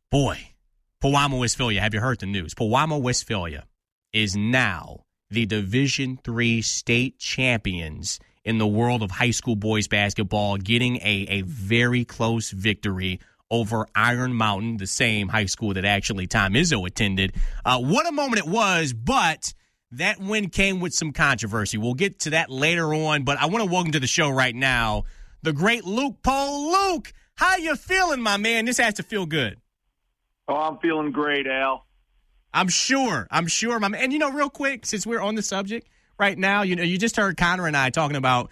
Boy, Pewamo, Westphalia, have you heard the news? Pewamo, Westphalia is now the Division III state champions in the world of high school boys basketball, getting a very close victory over Iron Mountain, the same high school that actually Tom Izzo attended. What a moment it was, but that win came with some controversy. We'll get to that later on, but I want to welcome to the show right now the great Luke Pohl. Luke, how you feeling, my man? This has to feel good. Oh, I'm feeling great, Al. I'm sure, my man. And, real quick, since we're on the subject right now, you just heard Connor and I talking about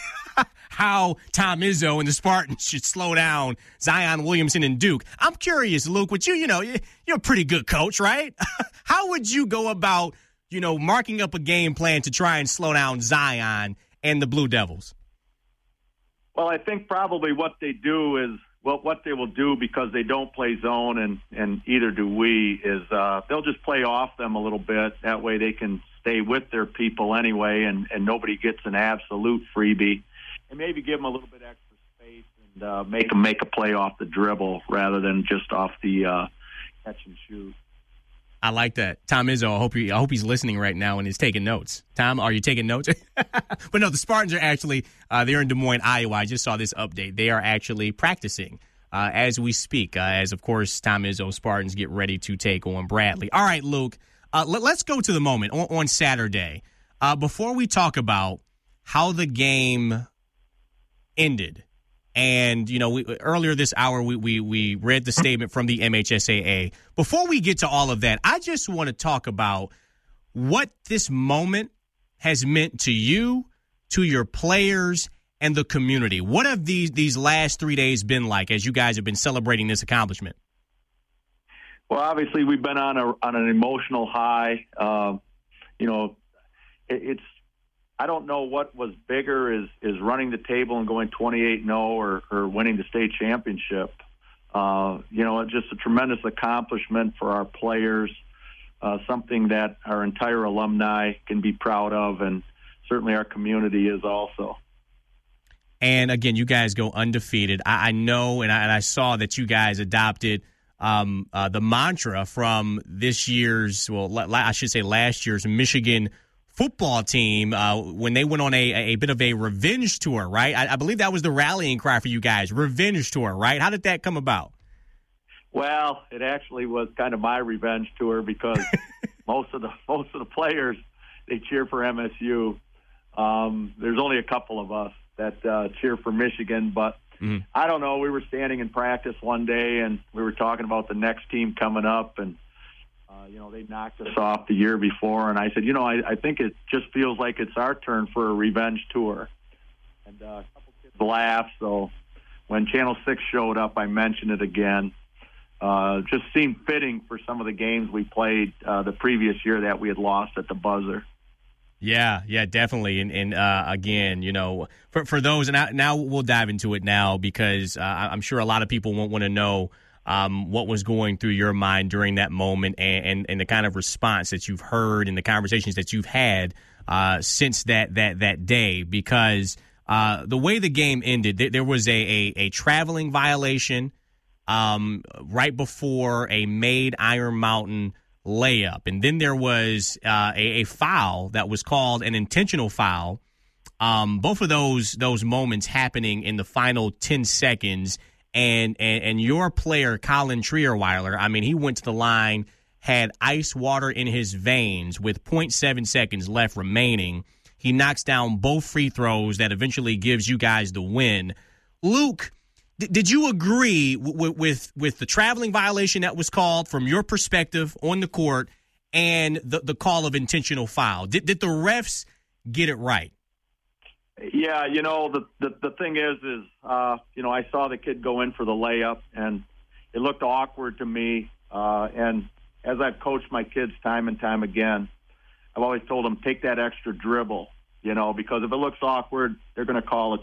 how Tom Izzo and the Spartans should slow down Zion Williamson and Duke. I'm curious, Luke, with you're a pretty good coach, right? How would you go about, marking up a game plan to try and slow down Zion and the Blue Devils? Well, I think probably what they do is, what they will do, because they don't play zone and either do we, is they'll just play off them a little bit. That way they can stay with their people anyway, and nobody gets an absolute freebie. And maybe give them a little bit extra space and make them make a play off the dribble rather than just off the catch and shoot. I like that. Tom Izzo, I hope he's listening right now and is taking notes. Tom, are you taking notes? But no, the Spartans are actually, they're in Des Moines, Iowa. I just saw this update. They are actually practicing as we speak, as, of course, Tom Izzo Spartans get ready to take on Bradley. All right, Luke, let's go to the moment on Saturday. Before we talk about how the game ended, and, earlier this hour, we read the statement from the MHSAA. Before we get to all of that, I just want to talk about what this moment has meant to you, to your players, and the community. What have these last 3 days been like as you guys have been celebrating this accomplishment? Well, obviously, we've been on an emotional high. I don't know what was bigger, is running the table and going 28-0 or winning the state championship. It's just a tremendous accomplishment for our players, something that our entire alumni can be proud of, and certainly our community is also. And, again, you guys go undefeated. I know, and I saw that you guys adopted the mantra from this year's, last year's Michigan football team when they went on a bit of a revenge tour, right? I believe that was the rallying cry for you guys, revenge tour, right? How did that come about? Well, it actually was kind of my revenge tour because most of the players, they cheer for MSU. There's only a couple of us that cheer for Michigan, but I don't know. We were standing in practice one day and we were talking about the next team coming up, and they knocked us off the year before, and I said, I think it just feels like it's our turn for a revenge tour. And a couple kids laughed, so when Channel 6 showed up, I mentioned it again. Just seemed fitting for some of the games we played the previous year that we had lost at the buzzer. Yeah, definitely. And again, for those, and now we'll dive into it now because I'm sure a lot of people won't want to know what was going through your mind during that moment and the kind of response that you've heard and the conversations that you've had since that day, because the way the game ended, there was a traveling violation right before a made Iron Mountain layup. And then there was a foul that was called an intentional foul. Both of those moments happening in the final 10 seconds. And your player, Colin Trierweiler, he went to the line, had ice water in his veins with 0.7 seconds left remaining. He knocks down both free throws that eventually gives you guys the win. Luke, did you agree with the traveling violation that was called from your perspective on the court and the call of intentional foul? Did the refs get it right? Yeah, the thing is, I saw the kid go in for the layup, and it looked awkward to me. And as I've coached my kids time and time again, I've always told them, take that extra dribble, because if it looks awkward, they're going to call it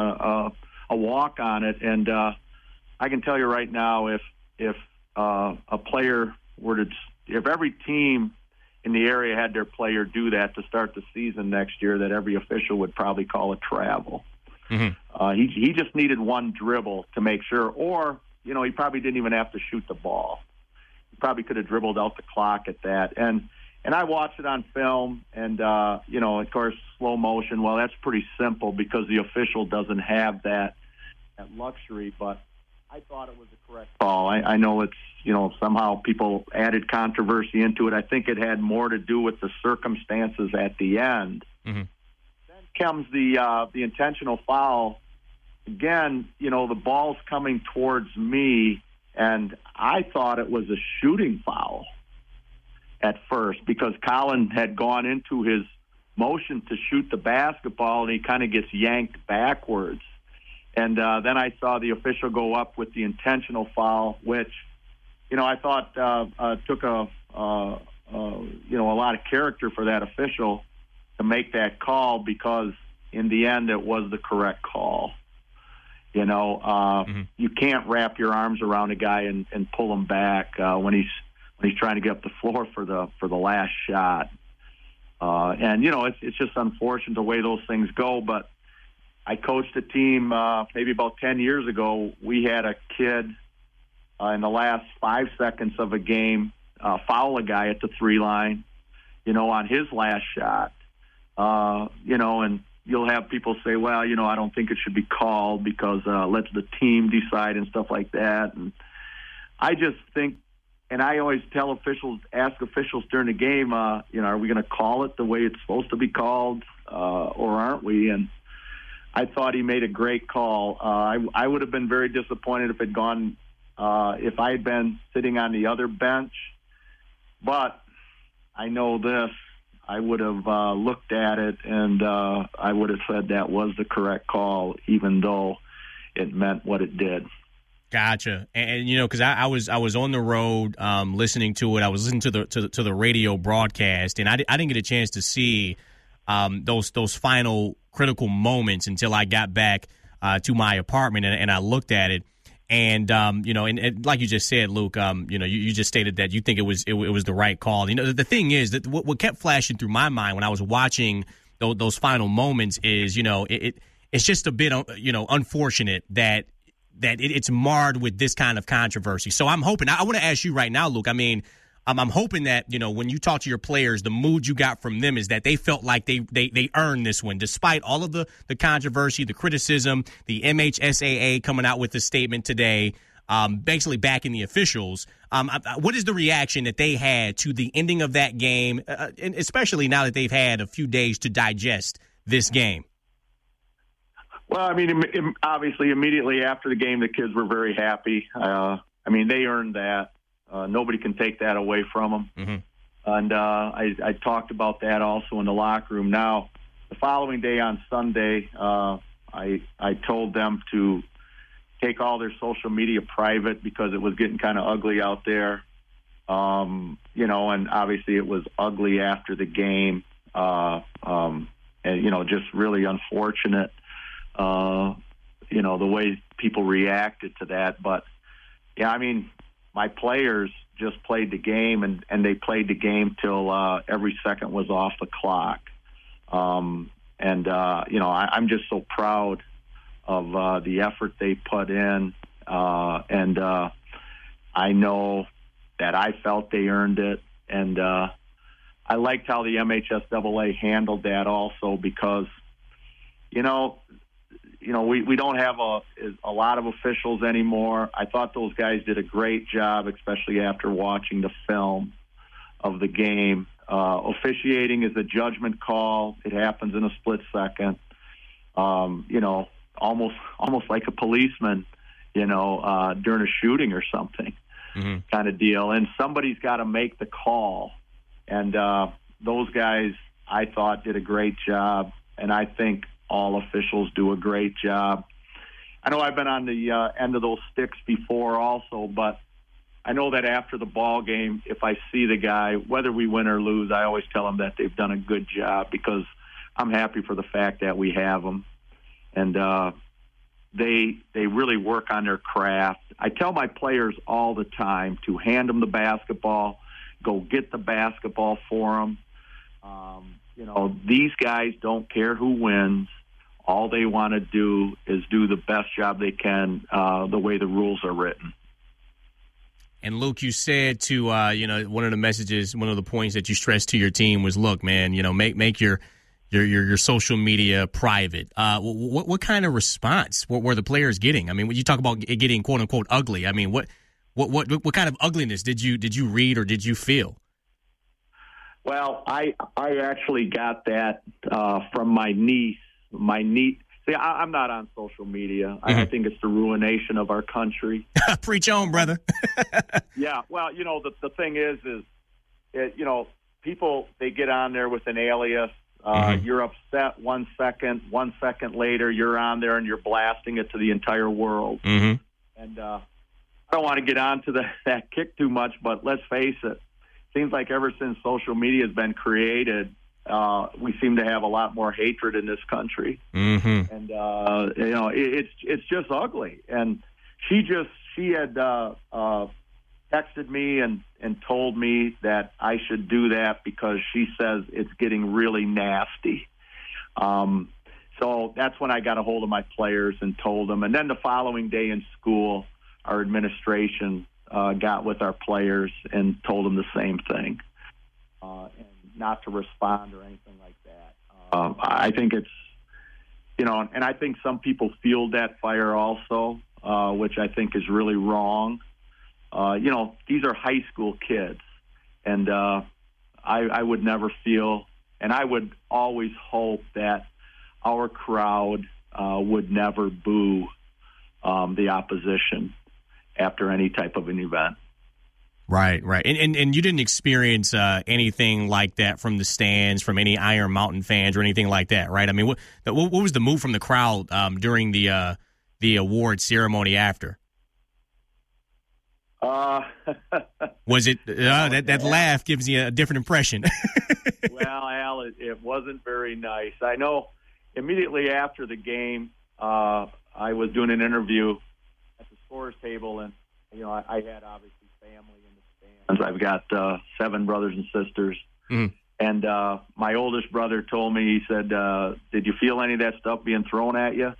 a walk on it. And I can tell you right now, if a player were to, if every team in the area had their player do that to start the season next year, that every official would probably call it travel. Mm-hmm. He just needed one dribble to make sure, or he probably didn't even have to shoot the ball. He probably could have dribbled out the clock at that. And I watched it on film, and, of course, slow motion. Well, that's pretty simple because the official doesn't have that luxury. But I thought it was a correct call. I know it's, somehow people added controversy into it. I think it had more to do with the circumstances at the end. Mm-hmm. Then comes the intentional foul. Again, the ball's coming towards me, and I thought it was a shooting foul at first because Colin had gone into his motion to shoot the basketball, and he kind of gets yanked backwards. And then I saw the official go up with the intentional foul, which, I thought took a lot of character for that official to make that call because in the end it was the correct call. You can't wrap your arms around a guy and pull him back when he's trying to get up the floor for the last shot. It's just unfortunate the way those things go. But I coached a team maybe about 10 years ago. We had a kid in the last 5 seconds of a game foul a guy at the 3 line, on his last shot. And you'll have people say, well, I don't think it should be called because let the team decide and stuff like that. And I just think, and I always ask officials during the game, are we going to call it the way it's supposed to be called or aren't we? And I thought he made a great call. I would have been very disappointed if it gone, if I had been sitting on the other bench. But I know this. I would have looked at it, and I would have said that was the correct call, even though it meant what it did. Gotcha. And because I was on the road listening to it. I was listening to the radio broadcast, and I didn't get a chance to see those final critical moments until I got back to my apartment and I looked at it. And and like you just said, Luke, you just stated that you think it was the right call. The thing is that what kept flashing through my mind when I was watching those final moments is, it's just a bit, unfortunate that it's marred with this kind of controversy. So I'm hoping. I want to ask you right now, Luke. I mean, I'm hoping that when you talk to your players, the mood you got from them is that they felt like they earned this one, despite all of the controversy, the criticism, the MHSAA coming out with a statement today, basically backing the officials. What is the reaction that they had to the ending of that game, and especially now that they've had a few days to digest this game? Well, I mean, obviously, immediately after the game, the kids were very happy. They earned that. Nobody can take that away from them. Mm-hmm. And I talked about that also in the locker room. Now, the following day on Sunday, I told them to take all their social media private because it was getting kind of ugly out there. And obviously it was ugly after the game. And, just really unfortunate, the way people reacted to that. But, yeah, I mean, my players just played the game, and they played the game till every second was off the clock. I'm just so proud of the effort they put in, and I know that I felt they earned it, and I liked how the MHSAA handled that also because, we don't have a lot of officials anymore. I thought those guys did a great job, especially after watching the film of the game. Officiating is a judgment call. It happens in a split second. Almost like a policeman, during a shooting or something, mm-hmm. kind of deal. And somebody's got to make the call. And those guys, I thought, did a great job. And I think all officials do a great job. I know I've been on the end of those sticks before also, but I know that after the ball game, if I see the guy, whether we win or lose, I always tell them that they've done a good job because I'm happy for the fact that we have them. And they really work on their craft. I tell my players all the time to hand them the basketball, go get the basketball for them. These guys don't care who wins. All they want to do is do the best job they can the way the rules are written. And Luke, you said to one of the messages, one of the points that you stressed to your team was, look, man, make your social media private. What kind of response were the players getting? I mean, when you talk about it getting quote unquote ugly, I mean, what kind of ugliness did you read or did you feel? Well, I actually got that from my niece. See, I'm not on social media. Mm-hmm. I think it's the ruination of our country. Preach on, brother. Yeah. Well, the thing is people, they get on there with an alias. You're upset 1 second. 1 second later, you're on there and you're blasting it to the entire world. Mm-hmm. And I don't want to get on to that kick too much, but let's face it. Seems like ever since social media has been created, we seem to have a lot more hatred in this country. Mm-hmm. And it's just ugly. And she had texted me and told me that I should do that because she says it's getting really nasty. So that's when I got a hold of my players and told them. And then the following day in school, our administration got with our players and told them the same thing, and not to respond or anything like that. I think it's, and I think some people fueled that fire also, which I think is really wrong. These are high school kids, and I would never feel, and I would always hope that our crowd would never boo the opposition after any type of an event. Right. And you didn't experience anything like that from the stands, from any Iron Mountain fans or anything like that, right? I mean, what was the mood from the crowd during the award ceremony after? Was it that laugh gives you a different impression? Well, Al, it wasn't very nice. I know immediately after the game, I was doing an interview at the scorer's table, and I had obviously family in the stands. I've got 7 brothers and sisters, mm-hmm. and my oldest brother told me, he said, "Did you feel any of that stuff being thrown at you?"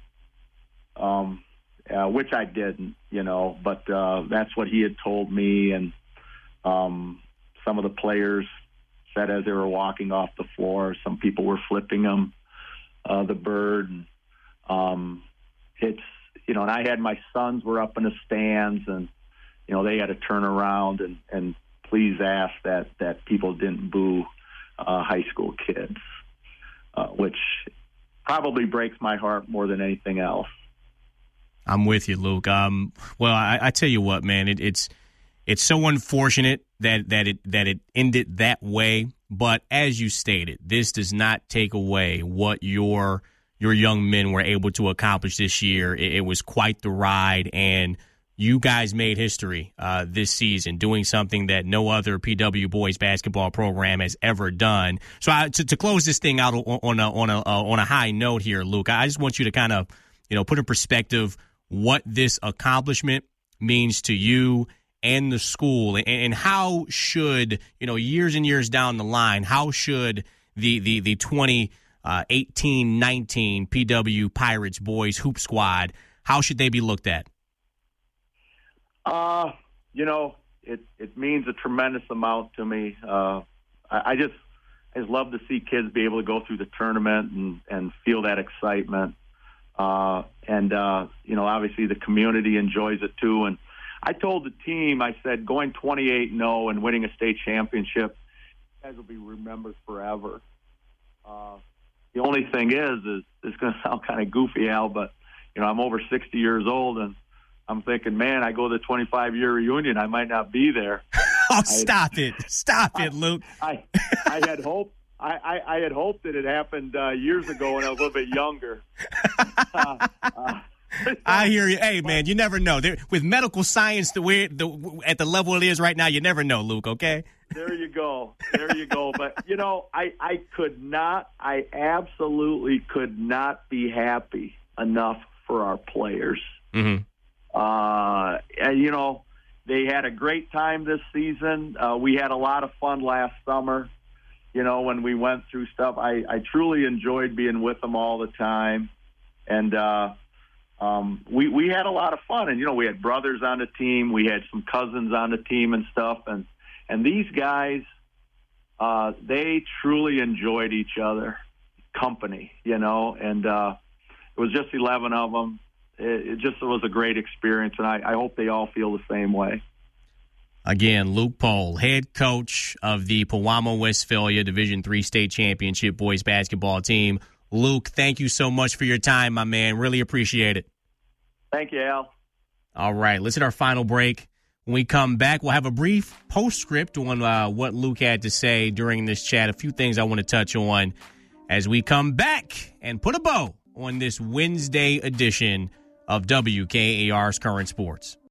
Which I didn't, but that's what he had told me. And some of the players said as they were walking off the floor, some people were flipping them the bird. And, and I had my sons were up in the stands, and they had to turn around and please ask that people didn't boo high school kids, which probably breaks my heart more than anything else. I'm with you, Luke. Well, I tell you what, man, it's so unfortunate that it ended that way. But as you stated, this does not take away what your young men were able to accomplish this year. It was quite the ride, and you guys made history this season, doing something that no other PW boys basketball program has ever done. So to close this thing out on a high note here, Luke, I just want you to kind of put in perspective what this accomplishment means to you and the school, and how should, years and years down the line, how should the 2018-19 PW Pirates boys hoop squad, how should they be looked at? It means a tremendous amount to me. I just love to see kids be able to go through the tournament and feel that excitement. Obviously the community enjoys it too. And I told the team, I said, going 28-0 and winning a state championship, you guys will be remembered forever. The only thing is it's going to sound kind of goofy, Al, but, I'm over 60 years old, and I'm thinking, man, I go to the 25-year reunion, I might not be there. Oh, stop it, Luke. I had hoped. I had hoped that it happened years ago when I was a little bit younger. I hear you. Hey, man, you never know. With medical science at the level it is right now, you never know, Luke, okay? There you go. But, I absolutely could not be happy enough for our players. Mm-hmm. And, they had a great time this season. We had a lot of fun last summer. When we went through stuff, I truly enjoyed being with them all the time. And we had a lot of fun. And, we had brothers on the team. We had some cousins on the team and stuff. And these guys, they truly enjoyed each other company, and it was just 11 of them. It just was a great experience, and I hope they all feel the same way. Again, Luke Pohl, head coach of the Pewamo Westphalia Division III State Championship boys basketball team. Luke, thank you so much for your time, my man. Really appreciate it. Thank you, Al. All right, let's hit our final break. When we come back, we'll have a brief postscript on what Luke had to say during this chat. A few things I want to touch on as we come back and put a bow on this Wednesday edition of WKAR's Current Sports.